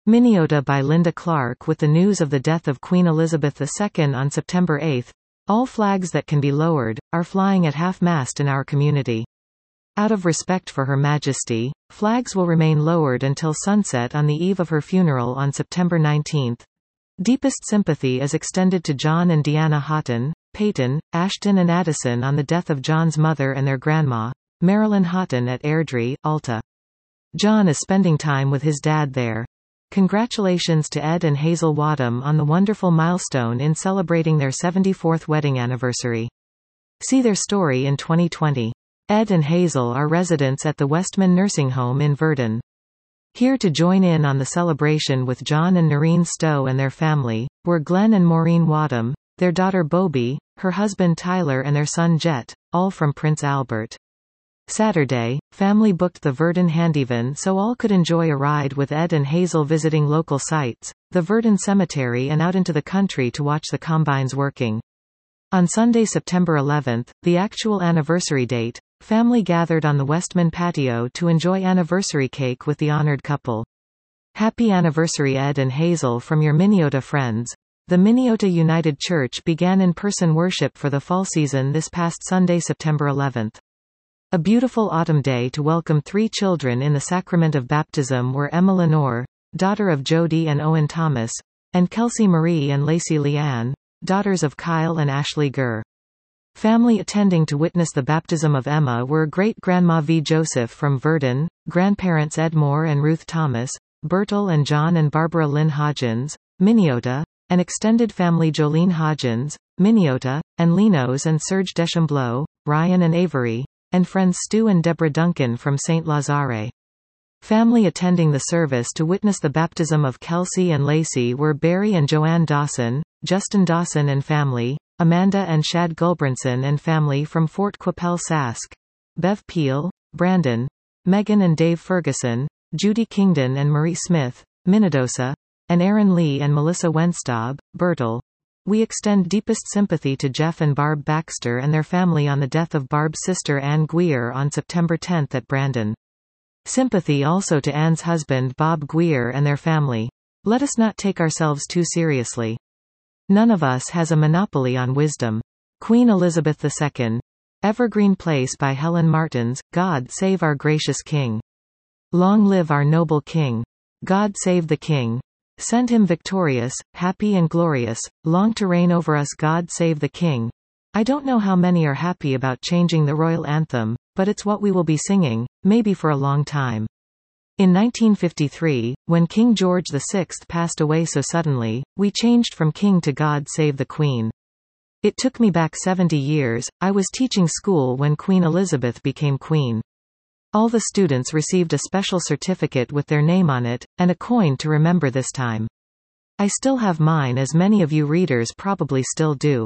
Minneota by Linda Clark. With the news of the death of Queen Elizabeth II on September 8, all flags that can be lowered are flying at half-mast in our community. Out of respect for Her Majesty, flags will remain lowered until sunset on the eve of her funeral on September 19. Deepest sympathy is extended to John and Deanna Houghton, Peyton, Ashton and Addison on the death of John's mother and their grandma, Marilyn Houghton at Airdrie, Alta. John is spending time with his dad there. Congratulations to Ed and Hazel Wadham on the wonderful milestone in celebrating their 74th wedding anniversary. See their story in 2020. Ed and Hazel are residents at the Westman Nursing Home in Verdun. Here to join in on the celebration with John and Noreen Stowe and their family, were Glenn and Maureen Wadham, their daughter Bobby, her husband Tyler and their son Jet, all from Prince Albert. Saturday, family booked the Verdun Handyvan so all could enjoy a ride with Ed and Hazel visiting local sites, the Verdun Cemetery and out into the country to watch the combines working. On Sunday, September 11, the actual anniversary date, family gathered on the Westman patio to enjoy anniversary cake with the honored couple. Happy anniversary Ed and Hazel from your Minneota friends. The Minneota United Church began in-person worship for the fall season this past Sunday, September 11. A beautiful autumn day to welcome 3 children in the sacrament of baptism were Emma Lenore, daughter of Jody and Owen Thomas, and Kelsey Marie and Lacey Leanne, daughters of Kyle and Ashley Gurr. Family attending to witness the baptism of Emma were great-grandma V. Joseph from Verdun, grandparents Ed Moore and Ruth Thomas, Bertle and John and Barbara Lynn Hodgins, Minneota, and extended family Jolene Hodgins, Minneota, and Linos and Serge Deschambeau, Ryan and Avery, and friends Stu and Deborah Duncan from St. Lazare. Family attending the service to witness the baptism of Kelsey and Lacey were Barry and Joanne Dawson, Justin Dawson and family, Amanda and Shad Gulbranson and family from Fort Qu'Appelle Sask, Bev Peel, Brandon, Megan and Dave Ferguson, Judy Kingdon and Marie Smith, Minnedosa, and Aaron Lee and Melissa Wenstob, Bertle. We extend deepest sympathy to Jeff and Barb Baxter and their family on the death of Barb's sister Ann Guier on September 10 at Brandon. Sympathy also to Ann's husband Bob Guier and their family. Let us not take ourselves too seriously. None of us has a monopoly on wisdom. Queen Elizabeth II. Evergreen Place by Helen Martins. God save our gracious King. Long live our noble King. God save the King. Send him victorious, happy and glorious, long to reign over us. God save the King. I don't know how many are happy about changing the royal anthem, but it's what we will be singing, maybe for a long time. In 1953, when King George VI passed away so suddenly, we changed from King to God Save the Queen. It took me back 70 years, I was teaching school when Queen Elizabeth became Queen. All the students received a special certificate with their name on it, and a coin to remember this time. I still have mine, as many of you readers probably still do.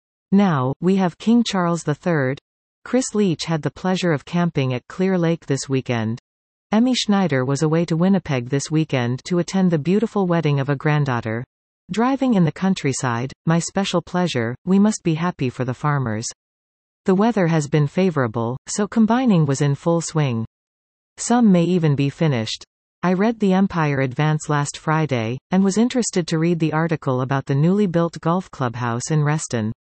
Now, we have King Charles III. Chris Leach had the pleasure of camping at Clear Lake this weekend. Emmy Schneider was away to Winnipeg this weekend to attend the beautiful wedding of a granddaughter. Driving in the countryside, my special pleasure, we must be happy for the farmers. The weather has been favorable, so combining was in full swing. Some may even be finished. I read The Empire Advance last Friday, and was interested to read the article about the newly built golf clubhouse in Reston.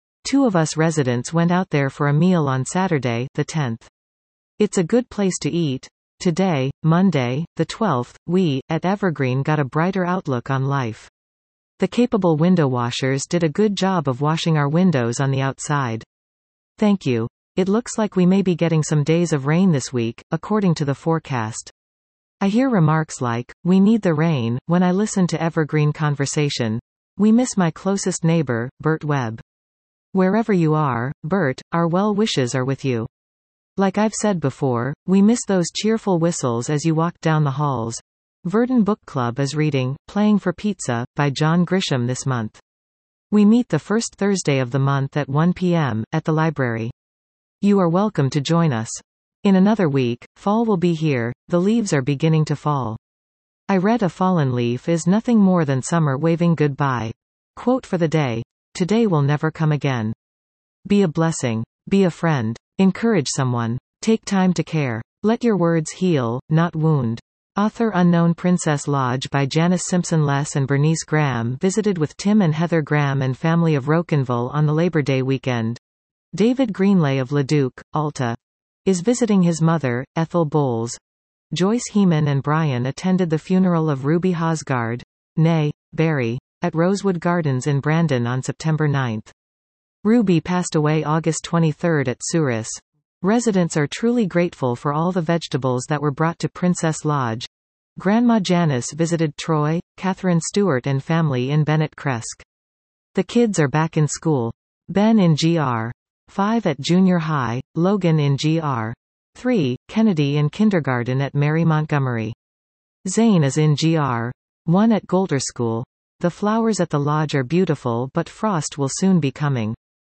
2 of us residents went out there for a meal on Saturday, the 10th. It's a good place to eat. Today, Monday, the 12th, we, at Evergreen, got a brighter outlook on life. The capable window washers did a good job of washing our windows on the outside. Thank you. It looks like we may be getting some days of rain this week, according to the forecast. I hear remarks like, "We need the rain," when I listen to Evergreen Conversation. We miss my closest neighbor, Bert Webb. Wherever you are, Bert, our well wishes are with you. Like I've said before, we miss those cheerful whistles as you walk down the halls. Verdun Book Club is reading Playing for Pizza, by John Grisham this month. We meet the first Thursday of the month at 1 p.m., at the library. You are welcome to join us. In another week, fall will be here, the leaves are beginning to fall. I read A fallen leaf is nothing more than summer waving goodbye. Quote for the day. Today will never come again. Be a blessing. Be a friend. Encourage someone. Take time to care. Let your words heal, not wound. Author unknown. Princess Lodge by Janice Simpson. Les and Bernice Graham visited with Tim and Heather Graham and family of Rocanville on the Labor Day weekend. David Greenlay of Leduc, Alta, is visiting his mother, Ethel Bowles. Joyce Heeman and Brian attended the funeral of Ruby Hosgard, née Barry, at Rosewood Gardens in Brandon on September 9. Ruby passed away August 23 at Souris. Residents are truly grateful for all the vegetables that were brought to Princess Lodge. Grandma Janice visited Troy, Catherine Stewart and family in Bennett Cresk. The kids are back in school. Ben in Gr. 5 at junior high, Logan in Gr. 3, Kennedy in kindergarten at Mary Montgomery. Zane is in Gr. 1 at Golter School. The flowers at the lodge are beautiful, but frost will soon be coming.